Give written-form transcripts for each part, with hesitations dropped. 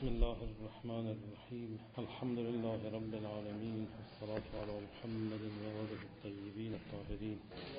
بسم الله الرحمن الرحیم. الحمد لله رب العالمین، والصلاة علی محمد و آله الطیبین الطاهرین.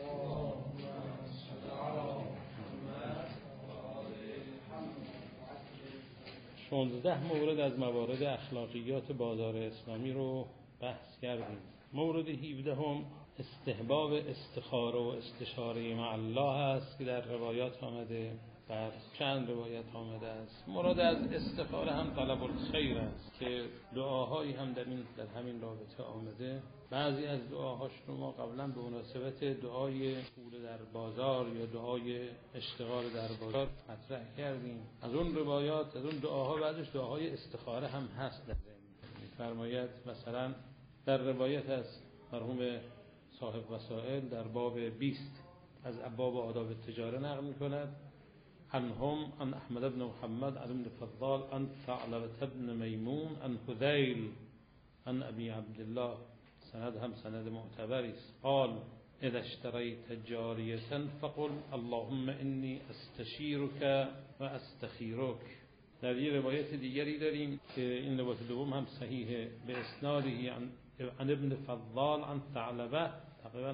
16 مورد از موارد اخلاقیات بازار اسلامی رو بحث کردیم. مورد 17 استحباب استخاره و استشاره مع الله است که در روایات آمده، در چند روایت آمده است. مراد از استخاره هم طلب الخیر است که دعاهایی هم در همین رابطه آمده. بعضی از دعاهاش رو ما قبلا به مناسبت دعای پول در بازار یا دعای اشتغال در بازار مطرح کردیم. از اون روایات، از اون دعاها بعدش دعاهای استخاره هم هست. در می‌فرماید مثلا در روایت از مرحوم صاحب وسائل در باب 20 از ابواب آداب التجاره نقل می‌کند: عنهم عن احمد بن محمد عن ابن فضال عن ثعلبة بن میمون عن حذیل عن ابی عبدالله، سند هم سند معتبری است. قال اذا اشتريت جاریة فقل اللهم انی استشیرک و استخیرک. در یه روایت دیگری داریم که این روایت دوم هم صحیحه، به اسنادی عن ابن فضال عن ثعلبة، تقریبا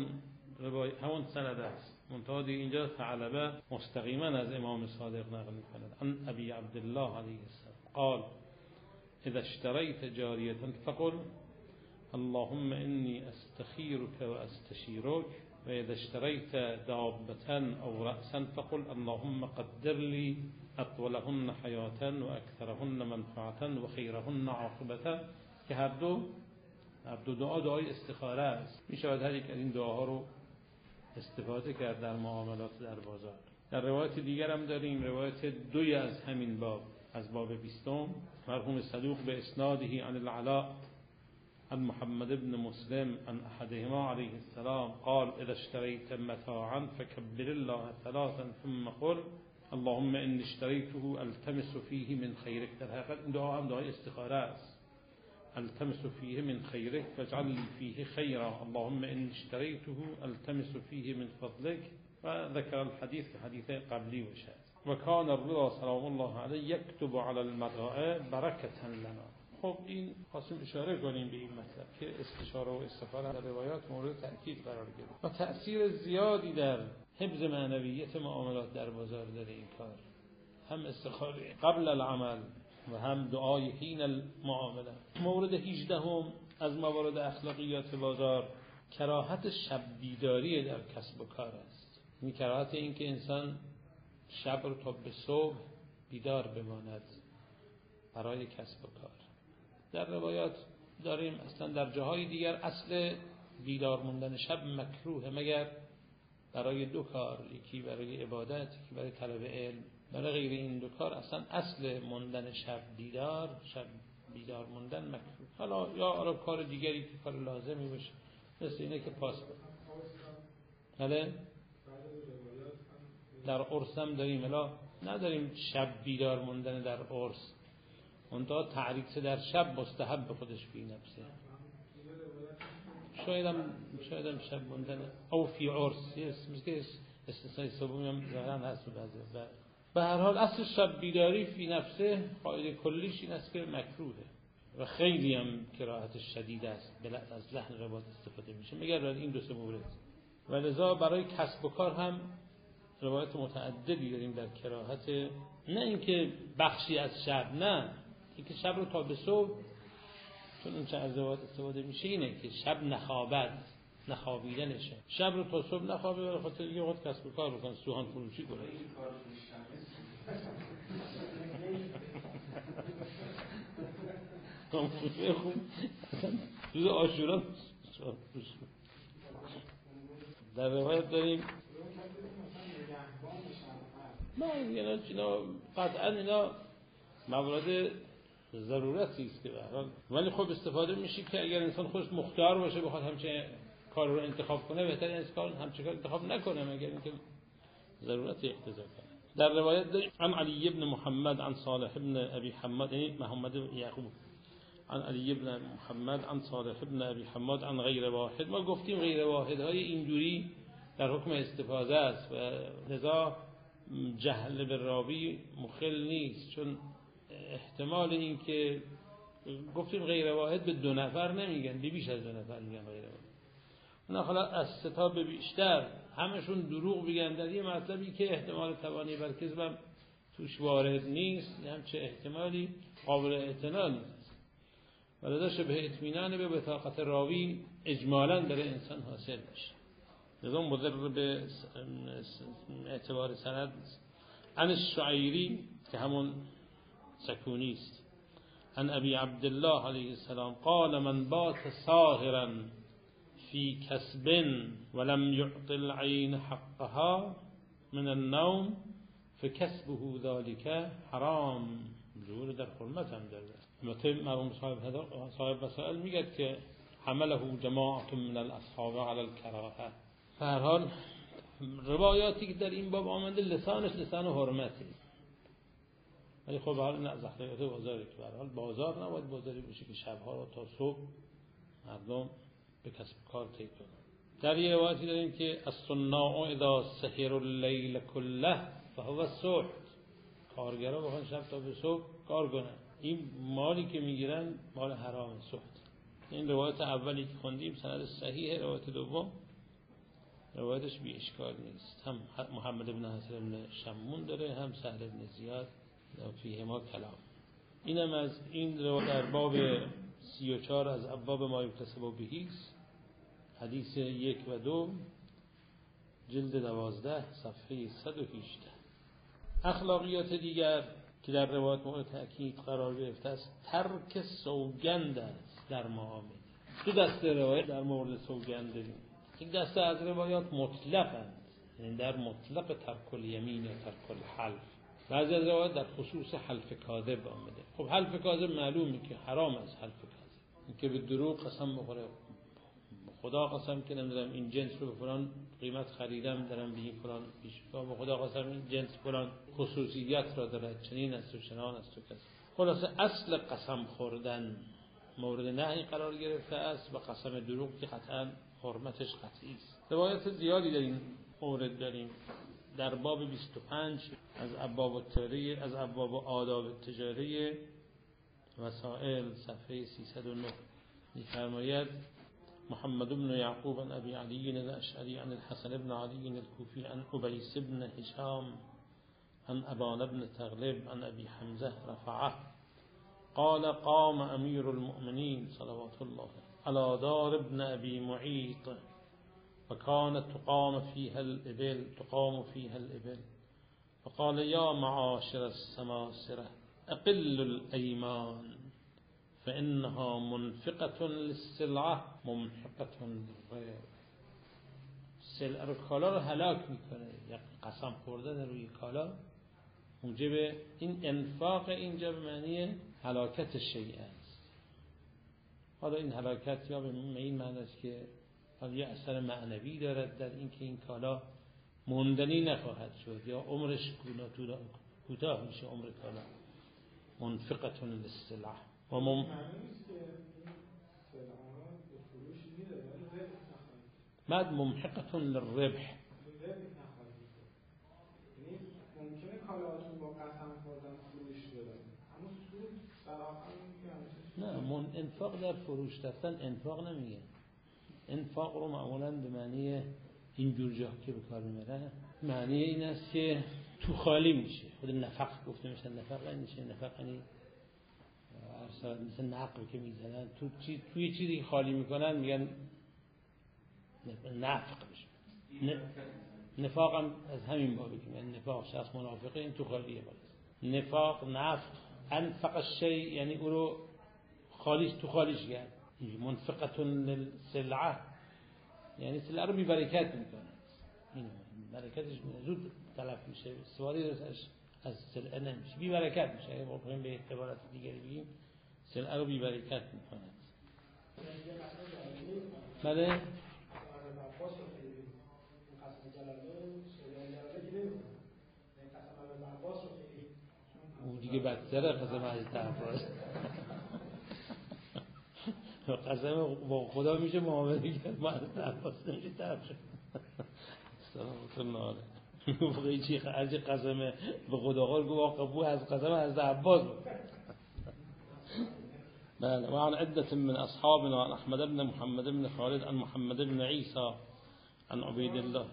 همون سند است، منتها اینجا ثعلبة مستقیما از امام صادق نقل می‌کند. عن ابی عبدالله علیه السلام قال اذا اشتريت جاریة فقل اللهم انی استخیرک و استشیرک، و اذا اشتريت دابة او رأسا فقل اللهم قدر لي اطولهن حیاة و اکثرهن منفعة و خیرهن عاقبة، که هر دو دعای استخاره است. می شود هر یک از این دعاها رو استفاده کرد در معاملات در بازار. در روایت دیگر هم داریم، روایت دوی از همین باب، از باب 20، مرحوم صدوق به اسناده عن العلاء عن محمد بن مسلم عن احدهما علیه السلام قال اذا اشتريت متاعا فكبر الله ثلاثا ثم قل اللهم ان اشتريته التمس فيه من خيرك. در حقیقت این دعا هم دعای استخاره است. التمس فيه من خيرك فاجعل لي فيه خيرا اللهم ان اشتريته التمس فيه من فضلك، و ذكر الحديث حديث قبلی باشد. و کان الرضا سلام الله علیه یکتب علی المتاع برکة لنا. خب این خواستیم اشاره کنیم به این مطلب که استشاره و استخاره در روایات مورد تأکید قرار گرفت و تأثیر زیادی در حفظ معنویت معاملات در بازار داره این کار. هم استخاره قبل العمل و هم دعای حین المعامله. مورد 18 از موارد اخلاقیات بازار کراهت شب بیداری در کسب و کار است. این کراهت این که انسان شب رو تا به صبح بیدار بماند برای کسب و کار. در روایات داریم اصلا در جاهای دیگر اصل بیدار موندن شب مکروه مگر برای دو کار، یکی برای عبادت، یکی برای طلب علم. برای غیر این دو کار اصلا اصل موندن شب بیدار موندن مکروه. حالا یا کار دیگری که کار لازمی باشه، مثل اینه که پاس بده. بله در عرس هم داریم، الا نداریم شب بیدار موندن در عرس، منتها تعریف در شب مستحب به خودش بی نفسه. شاید هم شب موندن او فی عرس، مثل استثناء سومی هم ظاهرا هست بعضی. به هر حال اصل شب بیداری فی نفسه قاعده کلیش این است که مکروهه و خیلی هم کراهت شدید است. از لحن روایت استفاده میشه مگر این دو سه مورد. و لذا برای کسب و کار هم روایت متعددی داریم در کراهت، نه اینکه بخشی از شب، نه اینکه شب رو تا به صبح، چون اون چه از روایت استفاده میشه اینه که شب نخوابیدنشه، شب رو تا صبح نخوابه، برای خاطر یه وقت کسب و کار بکنه، سوهان فروشی کنه. روز عاشورا در روایت داریم اینا قطعا اینا موارد ضرورتی است که به هر حال، ولی خب استفاده میشه که اگر انسان خودش مختار باشه بخواد همچین کار رو انتخاب کنه، بهتره این کار همچین کار انتخاب نکنه مگر اینکه ضرورت اقتضا کنه. در روایت داریم عن علی بن محمد عن صالح بن ابي حماد، یعنی محمد یعقوب، عن علی بن محمد عن صالح بن ابي حماد عن غیر واحد. ما گفتیم غیر واحدهای اینجوری در حکم استفاضه است و لذا جهل به راوی مخل نیست، چون احتمال این که گفتیم غیر واحد به 2 نفر نمیگن، به بیش از 2 نفر میگن غیر واحد. اونا حالا از 3 تا به بیشتر همشون دروغ بگن در یه مطلبی که احتمال توانی بر کذبم توش وارد نیست، همچه احتمالی قابل اعتنا نیست. ولذا شبه اطمینان به بطاقت راوی اجمالاً در انسان حاصل میشه، لذا مضر به اعتبار سند نیست. عن الشعیری که همون سکونی است، عن ابی عبدالله علیه السلام قال من بات ساهرا فی کسب ولم يعط العین حقها من النوم فکسبه ذلك حرام. جور در حرمت هم داره. مثل مرحوم صاحب وسائل میگه که حمله جماعت من الاصحاب علی الکراهه. به هر حال روایاتی که در این باب آمده لسانش لسان حرمتی، ولی خب حال نه از اخلاقیات بازاری که به هر حال بازار نباید بازاری باشه که شبها رو تا صبح مردم به کسب کار طی کنن. در یه روایتی داریم که الصناع اذا سهر اللیل كله فهو السحت. کارگرا بخوان شب تا به صبح کار کنن، این مالی که میگیرن مال حرام سحت. این روایت اولی که خوندیم سند صحیح، روایت دوم روایتش بی اشکال نیست، هم محمد بن حسن بن شمون داره، هم سهل بن زیاد فیه ما کلام. اینم از این روایت در باب 34 از ابواب ما یکتسب بهی، حدیث 1 و 2 جلد 12 صفحه 118. اخلاقیات دیگر که در روایت مورد تأکید قرار گرفته است ترک سوگند است در معامله. 2 دسته روایت در مورد سوگند داریم. این دسته از روایات مطلقند، یعنی در مطلق ترک الیمین یا ترک الحلف. بعضی از روایات در خصوص حلف کاذب آمده. خب حلف کاذب معلومه که حرام است. حلف کاذب این که به دروغ قسم بخوره، خدا قسم که نمیدونم این جنس رو به فلان قیمت خریدم دارم به این فلان پیش، به خدا قسم این جنس فلان خصوصیت را دارد، چنین است و چنان است و کذا. خلاصه اصل قسم خوردن مورد نهی قرار گرفته است و قسم دروغ که قطعا حرمتش قطعی است. روایت زیادی در این مورد داریم. در باب 25 از ابواب التجاره، از ابواب آداب التجاره مسائل صفحه 309 می‌فرماید محمد بن یعقوب عن ابي علي الاشعري عن الحسن بن علي الكوفي عن ابيس بن هشام عن ابان بن تغلب عن ابي حمزه رفعه قال قام امير المؤمنين صلوات الله على دار ابن ابي معيط وكانت تقام فيها الإبل فقال يا معاشر السماسرة أقل الأيمان فإنها منفقة للسلعة ممحقة للغير. سلعه رو کالا رو هلاک میکنه، یا قسم خوردن روی کالا موجب این انفاق اینجا به معنی هلاکت شیء است. حالا این هلاکت یا به این معنی است که یه اثر معنوی دارد در این که این کالا موندنی نخواهد شد یا عمرش کوتاه میشه عمر کالا. منفقة للسلعة و بعد ممحقة للربح. ممکنه کالاتون با قسم خوردن فروش بره اما سود صراحا نه، انفاق در فروش رفتن انفاق نمیگه. انفاق رو معمولاً به معنی اینجور جا که به کار میبره معنی این است که تو خالی میشه. خود نفق گفته میشه، نفق یعنی چه؟ نفق یعنی ارسال مثل نقل که میزنن توی چیزی خالی میکنن میگن نفق بشه. نفاق هم از همین بابی که میگن نفاق شخص منافقه این تو خالیه بالا. نفاق نفق انفق الشیء یعنی او رو خالیش تو خالیش کرد. منفقة للسلعه یعنی سلعه رو بی برکت میکنه، این برکتش زود تلف میشه، استفاده از سلعه نمیشه، بی برکت میشه. اگه بخوایم به اعتبارات دیگری بگیم سلعه رو بی برکت میکنه. بله او دیگه بدتره قسم از تعفاز. قسم با خدا میشه معامله کرد، ما از تعفاز نمیشه تعفاز. سلامت الله. موقعی چی هرچی قسم به خدا قول گفت قبول از قسم از عباس بله. وعن عدة من أصحابنا عن أحمد بن محمد بن خالد عن محمد بن عيسى عن عبيد الله.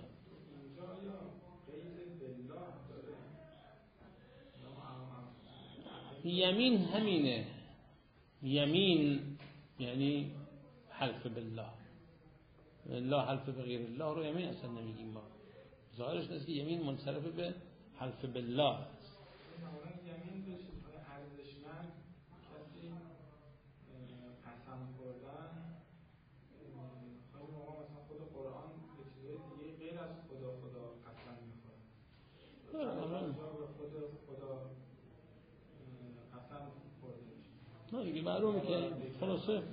یمین همینه، یمین یعنی حلف بالله، الله حلف به غیر الله رو یمین اصلا نمیگیم ما. ظاهرش نیست که یمین منصرف به حلف بالله است. یمین به چیزهای ارزشمند کسی قسم خوردن، خیلی موقع مثلا خود قرآن به چیزهای دیگه غیر از خدا قسم میخوره. به خود خدا قسم خورده میشه. نه دیگه معلومه که خلاصه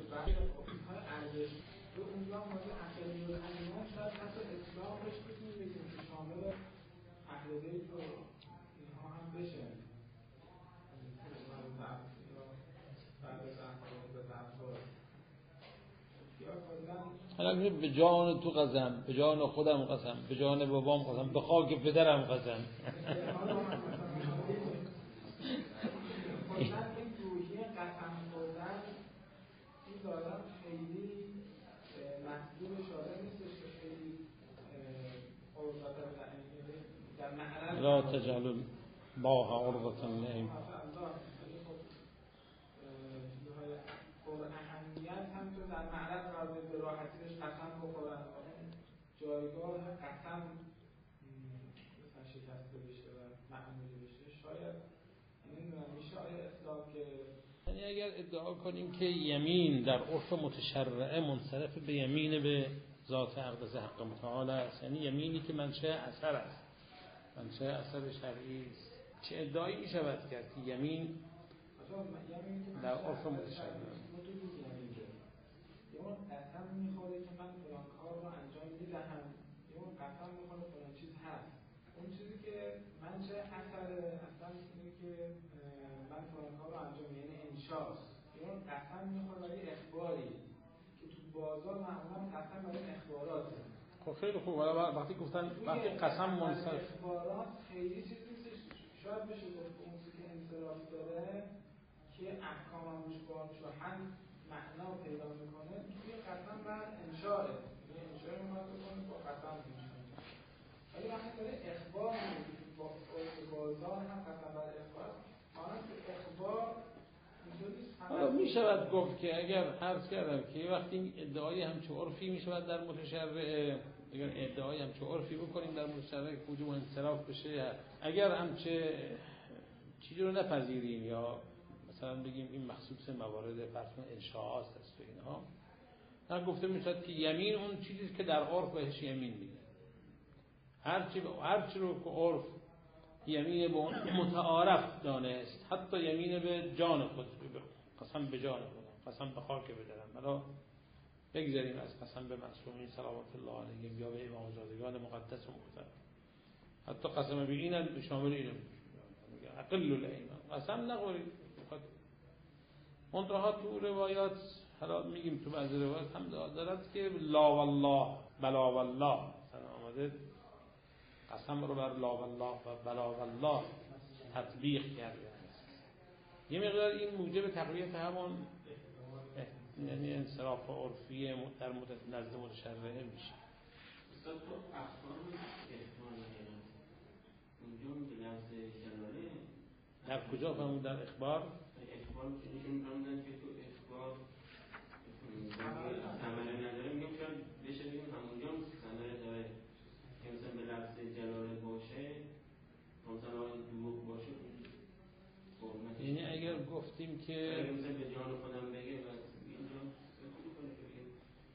تو اونجا مورد عقلی و ایمان شاید حتی اسلام بهش بتونی بگیم که شامل اهل بیت و اینها هم بشه. بعد از احکام به دربار یا کلا حالا به جان تو قسم، به جان خودم قسم، به جان بابام قسم، به خاک پدرم قسم. این روحیه قسم خوردن این دارم خیلی محضور شاده نیستش که خیلی عرضت در معرض لا تجعل الله عرضة لأيمانكم. پر اهمیت هم تو در معرض قرار به راحتی بهش قسم بخورن و اون جایگاه قسم مثلا شکسته بشه و معمولی بشه. شاید نمیدونم میشه آیا اسلام که یعنی اگر ادعا کنیم که یمین در عرف متشرعه منصرف به یمین به ذات اقدس حق متعال است، یعنی یمینی که منشأ اثر است، منشأ اثر شرعی است، چه ادعایی می شود کرد که یمین در عرف متشرعه یا قسم میخوره که من فلان کار رو انجام میدهم، یا قسم میخوره فلان چیز هست، اون چیزی که منشأ اثر اصلا اینه که من فلان کار رو انجام یعنی انشاست، یا قسم میخوره برای اخباری که تو بازار معمولا قسم برای اخباراته. خب خیلی خوب. وقتی گفتن وقتی قسم منصرف اخبارات خیلی چیز نیستش، شاید بشه گفت اون چیزی که انصراف داره که احکام هموش هم معنا پیدا میکنه توی قسم بر انشاءه، یعنی انشاء رو بکنه با قسم میشه. ولی وقتی داره اخبار میگه با بازار هم قسم بر اخبار، مانند که اخبار حالا می شود گفت که اگر عرض کردم که وقتی ادعای همچه عرفی می شود در متشرعه، اگر ادعای همچه عرفی بکنیم در متشرعه که وجوب انصراف بشه، اگر همچه چیزی رو نپذیریم یا مثلا بگیم این مخصوص موارد فرض انشاءات است و اینها، هر گفته میشد که یمین اون چیزی که در عرف بهش یمین میگه، هرچی رو که عرف یمین به متعارف دانست، حتی یمین به جان خود، قسم به جان خود، قسم به خاک بدرم، حالا بگذاریم از قسم به معصومین صلوات الله علیهم یا به امامزادگان مقدس و محترم، حتی قسم به اینم شامل اینم اقل الایمان، قسم نخورید. منتها تو روایات حالا میگیم تو بعضی روایات هم دارد که لا والله بلا والله مثلا آمده قسم رو بر لا والله و بلا والله تطبیق کرده. یه مقدار این موجب تقویت همون یعنی انصراف عرفی در نزد متشرعه میشه. استاد تو اخبار احتمال اونجا به لفظ جلاله در کجا فهمون در اخبار که نشون فرمودن که تو اخبار ثمره نداره، میگم شاید بشه بگیم همونجا ثمره داره که مثلا به لفظ جلاله باشه، مثلا دروغ باشه، یعنی اگر گفتیم که اگر مثلا به جان خودم بگه و اینجا خوبی کنه که بگه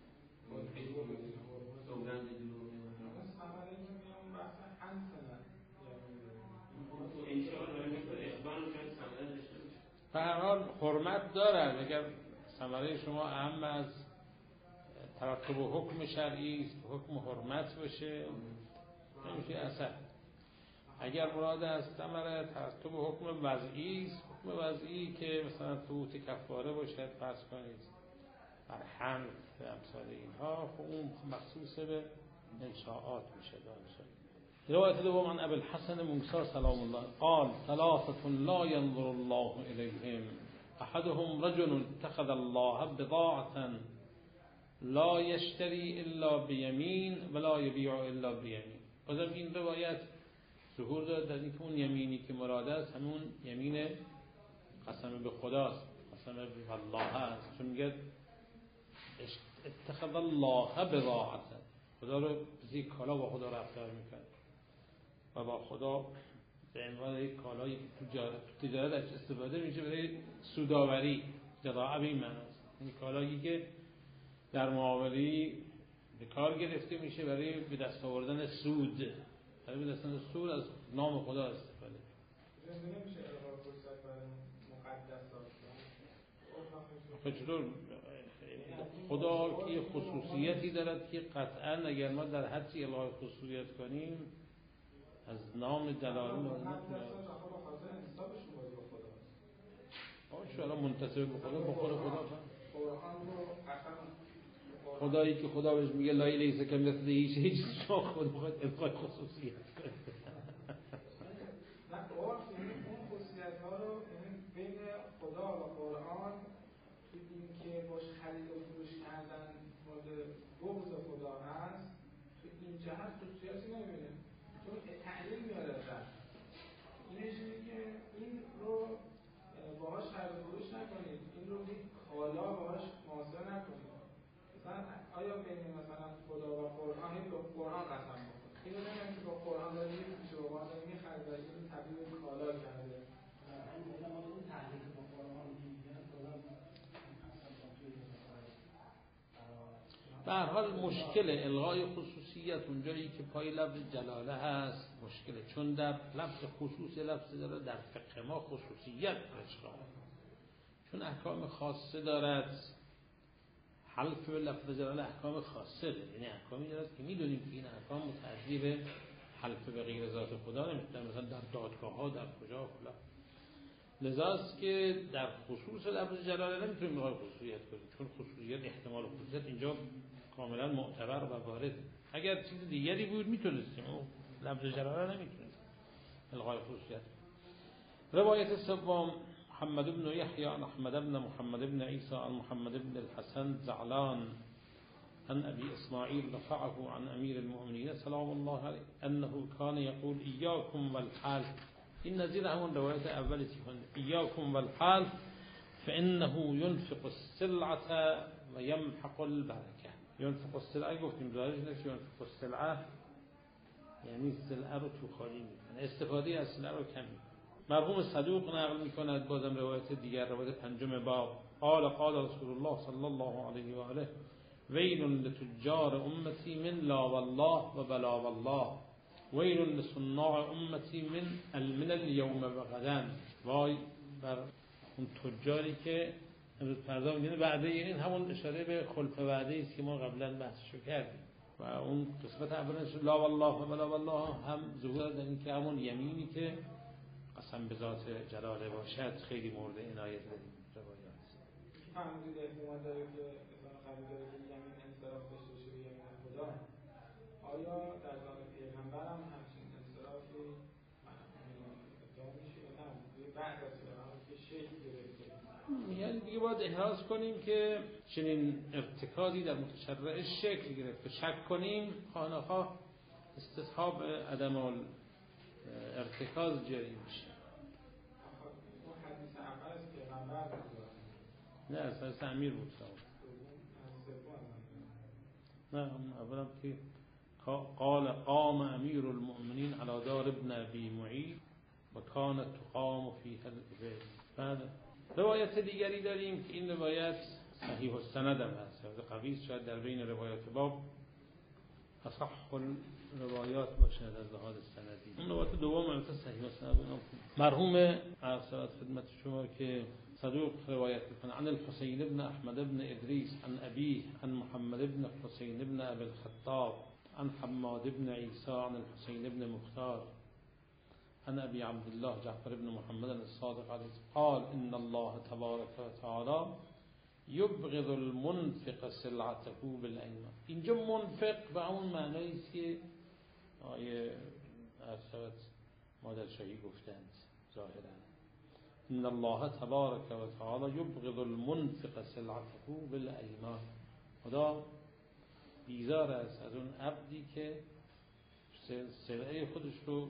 سوگند دروغ ثمره که میام بحث حنسنه تو انشاءالله اخبار رو شاید ثمره داشته باشه. به هر حال حرمت دارد. اگر ثمره شما اهم از ترتب حکم شرعی است، حکم حرمت باشه، نمیشه اثر. اگر مراد از ثمره ترتب حکم وضعی است، حکم وضعی که مثلا فوت کفاره باشد فرض کنید بر حمل امثال اینها، خب اون مخصوص به انشاءات میشه. روایت دوم عن ابی الحسن موسی سلام الله قال ثلاثة لا ينظر الله إليهم احدهم رجل اتخذ الله بضاعة لا يشتري الا بيمين ولا يبيع الا بيمين. بازم این روایت ظهور داره در اینکه اون یمینی که مراد است همون یمین قسم به خداست، قسم به الله است، چون میگه اتخذ الله بضاعة، خدا رو زی کالا با خدا رفتار میکنه و با خدا به عنوان یک کالایی که تو تجارت استفاده میشه برای سودآوری، جزاء به این معنی است. این کالایی که در معامله به کار گرفته میشه برای به دست آوردن سود، برای به دست آوردن سود از نام خدا استفاده. نمیشه فرصت برای مقدسات. چطور خدا که خصوصیتی دارد که قطعا اگر ما در هر چی الغای خصوصیت کنیم از نام جلاله شما منتصب به خدا با خدا خدایی که خدا بهش میگه لا لیس کمثله هیچ شما خود میخواد الغای خصوصیت کنید. اون خصوصیت ها رو بین خدا و قرآن که این که باش خرید و فروش کردن مورد بغض خدا هست، تو این جهت خصوصیتی نمیبینه، چون تعلیل میاره در اینش اینه که این رو باهاش خرید و فروش نکنید، این رو یک کالا باهاش معاصره نکنید. مثلا آیا بین مثلا خدا و قرآن به قرآن قسم بخورید، اینو نمیدونم که با قرآن داری میشه با قرآن داری میخرید و این تبدیل به کالا کرده. اون تعلیل با قرآن به هر حال مشکل الغای خصوصیت اونجایی که پای لفظ جلاله هست مشکله، چون در لفظ خصوص لفظ جلاله در فقه ما خصوصیت اشغال، چون احکام خاصه دارد. حلف به لفظ جلاله احکام خاصه داره، یعنی احکامی دارد که میدونیم که این احکام متعدی به حلف به غیر ذات خدا نمیتونه، مثلا در دادگاه ها در کجا فلان. لذاست که در خصوص لفظ جلاله نمیتونیم الغای خصوصیت کنیم، چون خصوصیت احتمال خصوصیت اینجا کاملا معتبر و وارد. اگر چیز دیگری بود میتونستیم، اون لفظ جلاله نمیتونیم الغای خصوصیت. روایت سوم محمد بن يحيى عن احمد بن محمد بن عيسى عن محمد بن الحسن زعلان عن ابي اسماعيل رفعه عن امير المؤمنين سلام الله عليه انه كان يقول اياكم والحلف. این نظیر همون روایت اولی که خوندیم، اياكم والحلف فانه ينفق السلعه و يمحق البركه. ينفق السلعه گفتیم ظاهرش اینه که ينفق السلعه یعنی سلعه رو تو خالی میکنه، استفاده از سلعه رو کم میکنه. مرحوم صدوق نقل میکند بازم روایت دیگر، روایت پنجم باب، قال رسول الله صلی الله علیه و آله ویل لتجار امتی من لا والله و بلا والله ویل لصناع امتی من اليوم و غدا. وای بر اون تجاری که امروز فردا میگن وعده، این همون اشاره به خلف وعده است که ما قبلا بحثشو کردیم و اون قسمت اولش لا والله و بلا والله هم ظهور در این که همون یمینی که قسم به ذات جلاله باشد خیلی مورد عنایت داریم روایات. فهمیدید احتمال داره که مثلا خریداری که یمین انصراف داشته باشه به یمین خدا، آیا در زمان پیغمبر هم همچین انصرافی ادعا میشه یا نه؟ بعد از پیغمبر که شکل گرفته، یعنی دیگه باید احراز کنیم که چنین ارتکازی در متشرع شکل گرفته، شک کنیم خانه‌ها استصحاب عدم ارتکاز جاری میشه. اون حدیث اول از پیغمبر بود، نه اصلا امیر بود نه اولا که قام امیر المؤمنین على دار ابن ابی معیط و کانت تقام فیها الابل. بعد روایت دیگری داریم که این روایت صحیح السند هم هست، قوی شاید در بین روایات باب اصح روایات باشد از لحاظ سندی. اون روایت دوم البته صحیح السند مرحوم ارسالات خدمت شما که صدوق روایت میکنه عن الحسين بن احمد بن ادریس عن ابيه عن محمد بن حسين بن ابي الخطاب عن حماد بن عيسى عن الحسين بن مختار عن ابي عبد الله جعفر بن محمد الصادق عليه قال ان الله تبارك وتعالى یبغض المنفق سلعته بالایمان. اینجا منفق به اون معنایی است که آیه عرض مادر شاهی گفتند ظاهرا ان الله تبارک و تعالی یبغض المنفق سلعته بالایمان. خدا بیزار است از اون عبدی که سلعه خودش رو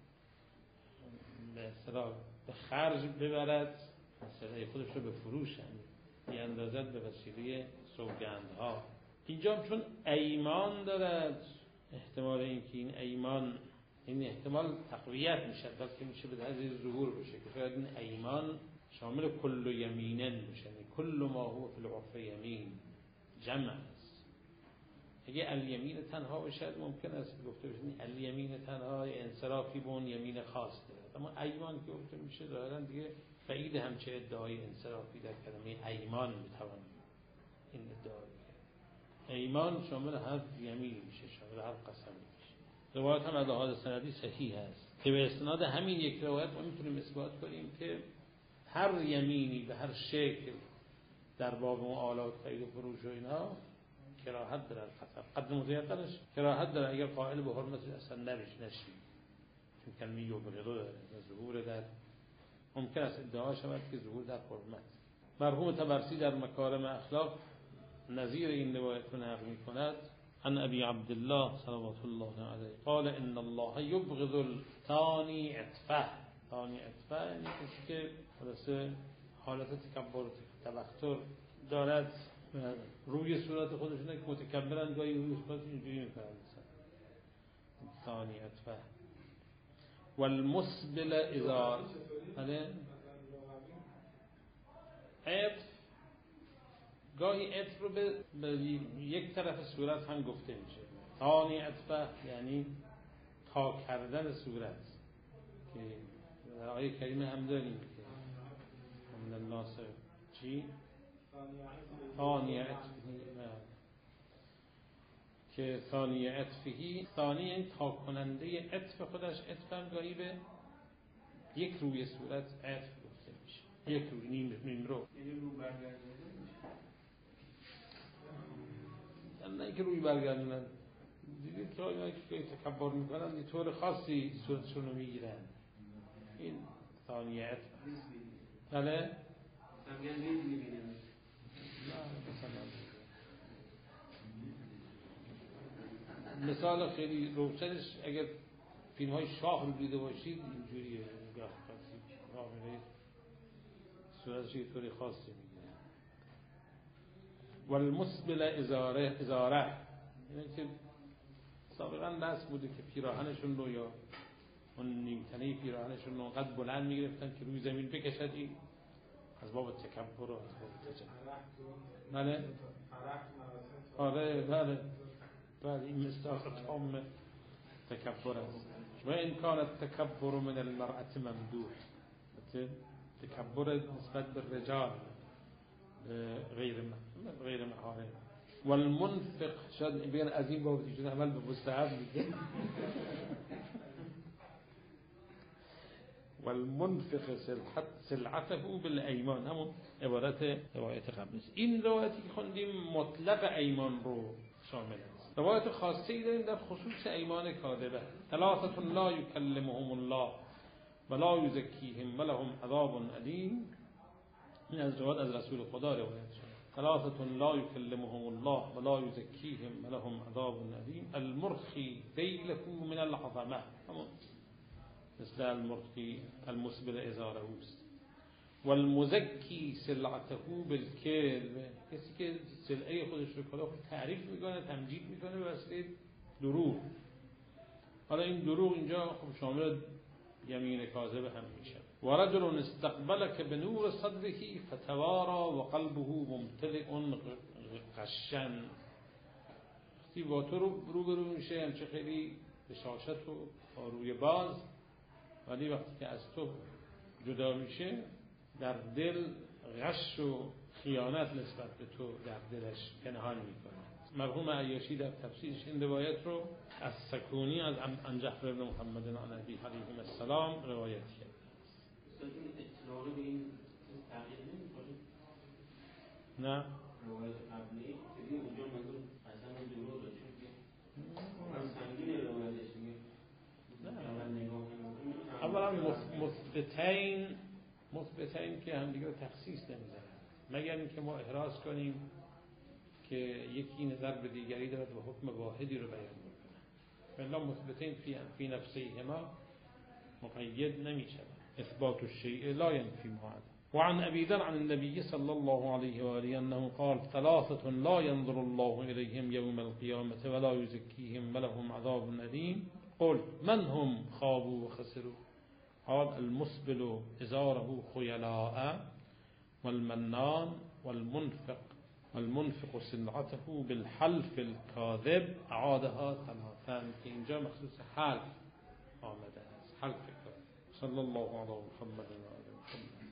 به اصطلاح به خرج ببرد، سلعه خودش رو به فروش بیاندازد به وسیله سوگندها. اینجا چون ایمان دارد، احتمال اینکه این ایمان این احتمال تقویت میشه، بلکه میشه به حد ظهور بشه که شاید این ایمان شامل کل یمینن بشه، کل ما هو فی العرف یمین جمع است. اگه الیمین تنها بشه ممکن است گفته بشه الیمین تنها انصرافی به اون یمین خاص داره، اما ایمان که گفته میشه ظاهرا دیگه بعید همچه ادعای انصرافی در کلمه ایمان میتوان این ادعا کرد. ایمان شامل هر یمین میشه، شامل هر قسمی میشه. روایت هم از لحاظ سندی صحیح است که به استناد همین یک روایت ما میتونیم اثبات کنیم که هر یمینی به هر شکل در باب آلات خرید و فروش و اینها کراهت داره، قدر مضیقلش کراهت داره اگر قائل به حرمتش اصلا نشید، چون کلمه یبغض داره ظهور در ممکن است ادعا شود که ظهور در حرمت. مرحوم طبرسی در مکارم اخلاق نظیر این روایت رو نقل می‌کند عن ابی عبدالله صلوات الله علیه قال ان الله یبغض الثانی عطفه. ثانی عطفه یعنی کسی که خلاصه حالت تکبر تبختر دارد، روی صورت خودشونه که متکبرن، گاهی روی صورت اینجوری میکنن مثلا ثانی عطفه. والمسبل ازار عطف گاهی عطف رو به یک طرف صورت هم گفته میشه. ثانی عطفه یعنی تا کردن صورت که در آیه کریمه هم داریم که من الناس چی؟ ثانی عطفه که ثانی عطفهی ثانی یعنی تا کننده عطف خودش. عطف هم گاهی به یک روی صورت عطف گفته میشه، یک روی نیم رو، یعنی رو برگردنده میشه، نه اینکه روی برگردونن. دیدید که آیا که تکبر میکنن یه طور خاصی صورتشون رو میگیرن، این ثانی عطف. بله؟ سمگن نیز میبینن. مثال خیلی روشنش اگر فیلم های شاه رو دیده باشید اینجوریه، راه میرید صورتش یه طوری خاصی میگیره. والمسبل ازاره یعنی که سابقا بحث بوده که پیراهنشون رو یا اون نیمتنه پیراهنشون رو قد بلند میگرفتن که روی زمین بکشد، این از باب تکبر و از باب تجبر. بله؟ آره بله بله این مستاق تام تکبر است. و این کان التکبر من المرأة ممدوح، تکبر نسبت به رجال غیر محارم. والمنفق شاید بگن از این باب دیشون عمل به مستحب میگه. والمنفق سلعته بالایمان، همون عبارت روایت قبل است. این روایتی که خوندیم مطلق ایمان رو شامل است. روایت خاصه ای داریم در خصوص ایمان کاذبه. ثلاثه لا یکلمهم الله ولا یزکیهم ولهم عذاب علیم. این از روایت از رسول خدا روایت شده. ثلاثه لا یکلمهم الله ولا یزکیهم ولهم عذاب علیم. المرخی ذیله من العظمه، همون مثل المرخی المسبل ازاره است. والمزکی سلعته بالکذب، کسی که سلعه خودش رو کلا تعریف میکنه تمجید میکنه به واسطه دروغ. حالا این دروغ اینجا خب شامل یمین کاذب هم میشه. ورجل استقبلك بنور صدره فتوارى وقلبه ممتلئ غشا، وقتی با تو روبرو میشه همچه خیلی بشاشت و روی باز، ولی وقتی که از تو جدا میشه در دل غش و خیانت نسبت به تو در دلش پنهان میکنه. مرحوم عیاشی در تفسیرش این روایت رو از سکونی از جعفر بن محمد عن ابی علیه السلام روایت کرد. این اطلاق به این تغییر نمی‌کنه؟ نه روایت قبلی دیدیم اونجا منظور اصلا دروغه، چون که سنگین روایتش میگه مثبتین که همدیگه رو تخصیص نمیزنن، مگر اینکه ما احراز کنیم که یکی نظر به دیگری دارد و حکم واحدی رو بیان میکنه. الا مثبتین فی نفسیهما مقید نمی شود. اثبات الشیء لا ينفی ما عدا. وعن أبي ذر عن النبي صلى الله عليه وآله أنه قال ثلاثة لا ينظر الله إليهم يوم القيامة ولا يزكيهم ولهم عذاب أليم. قل من هم خابوا وخسروا؟ قال المسبل إزاره خيلاء والمنان والمنفق سلعته بالحلف الكاذب. أعادها ثلاثا. که اینجا مخصوص حلف آمده است. حلف کاذب. صلی الله علی محمد.